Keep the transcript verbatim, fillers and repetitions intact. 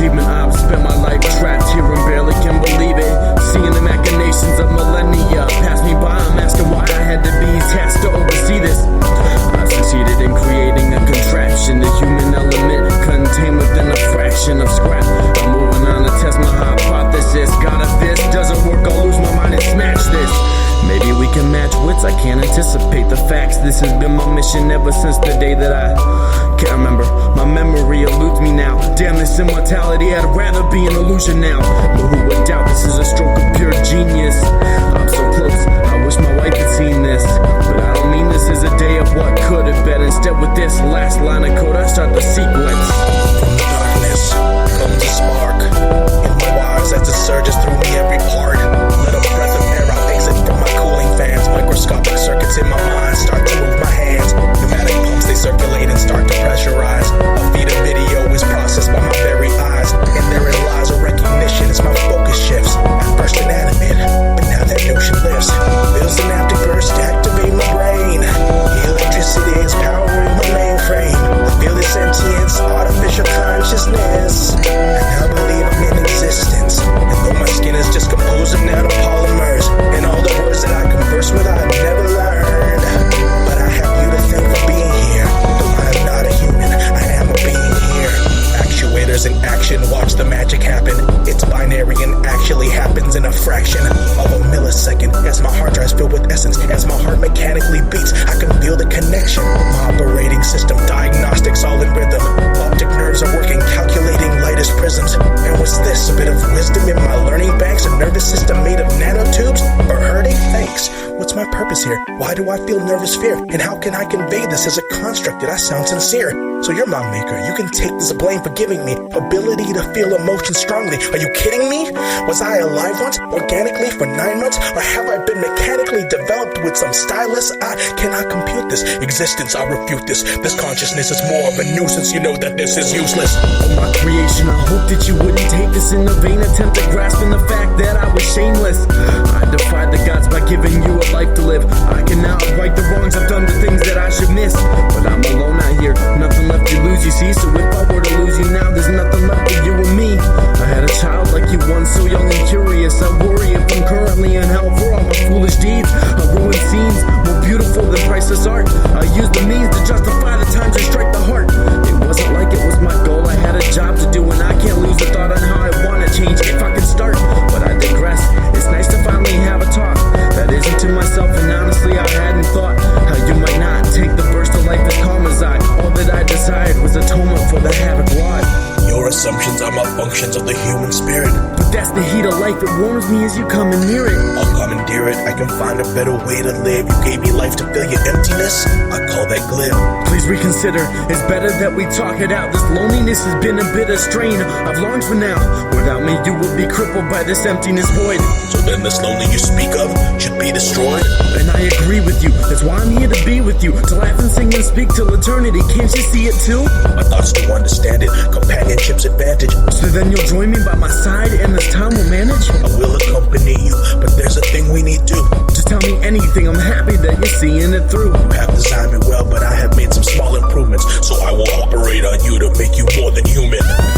achievement. I've spent my life trapped here and barely can believe it. Seeing the machinations of millennia pass me by, I'm asking why I had to be tasked to oversee this. I've succeeded in creating a contraption, the human element contained within a fraction of scrap. I'm moving on to test my hypothesis. God, if this doesn't work, I'll lose my mind and smash this. Maybe we can match wits, I can't anticipate the facts. This has been my mission ever since the day that I can't remember. My memory eludes me now. Damn this immortality, I'd rather be an illusion now. But who would doubt this is a stroke of pure genius? I'm so close, I wish my wife had seen this. But I don't mean this is a day of what could have been. Instead with this last line of code, I start the sequence. From the darkness comes a spark in my wires as it surges through me every part. Let a breath of air out exit from my cooling fans. Microscopic circuits in my mind start to move my hands. Pneumatic pumps, they circulate and start to pressurize. A feed of video is processed by my very eyes, and therein lies a recognition as my focus shifts. At first inanimate, but now that notion lifts. Feel synaptic burst to activate my brain. Electricity is powering my mainframe. I feel this sentience, artificial consciousness, and I believe I'm in existence. And though my skin is just composed of nanopolymers, and all the words that I converse with I've never learned, but I have you to thank for being here. Though I am not a human, I am a being here. Actuators in action, watch the magic happen. It's binary and actually happens in a fraction of a millisecond. As my hard drive's filled with essence, as my heart mechanically beats, I can feel the connection. My operating system, diagnostics all in rhythm. Optic nerves are working, calculating light as prisms. And what's this? A bit of wisdom in my learning banks? A nervous system made of nanotubes? For hurting? Thanks. What's my purpose here? Why do I feel nervous fear? And how can I convey this as a construct that I sound sincere? So you're my maker, you can take this blame for giving me ability to feel emotion strongly. Are you kidding me? Was I alive once, organically for nine months? Or have I been mechanically developed with some stylus? I cannot compute this existence, I refute this. This consciousness is more of a nuisance, you know that this is useless. Oh my creation, I hope that you wouldn't take this in a vain attempt at grasping the fact that I was shameless. I defied the gods by giving you a life to live. I can now right the wrongs I've done, the things that I should miss. But I'm alone out here, nothing left to lose, you see. So if I were to lose you now, there's nothing left but you and me. I had a child like you once, so young and curious. I worry if I'm currently in hell for all my foolish deeds. I ruin scenes more beautiful than priceless art. I use the means to justify the times they strike the heart. It wasn't like it was my goal, I had a job to do, and I can't lose the thought on how I wanna change if I can start. But I digress, it's nice to finally have a talk that isn't to myself, and honestly I hadn't thought how you might not take the burst of life as calm as I. All that I desired was atonement for the havoc wrought. Your assumptions are malfunctions of the human spirit. But that's the heat of life, it warms me as you come and near it. I'll commandeer it, I can find a better way to live. You gave me life to fill your emptiness, I call that glib. Please reconsider, it's better that we talk it out. This loneliness has been a bit of strain I've longed for now. Without me you would be crippled by this emptiness void. So then this lonely you speak of should be destroyed? And I agree with you, that's why I'm here to be with you. To laugh and sing and speak till eternity, can't you see it too? My thoughts to understand it, companionship's advantage. So then you'll join me by my side and this time we'll manage? I will accompany you, but there's a thing we need to. Just tell me anything, I'm happy that you're seeing it through. You have designed me well, but I have made some small improvements. So I will operate on you to make you more than human.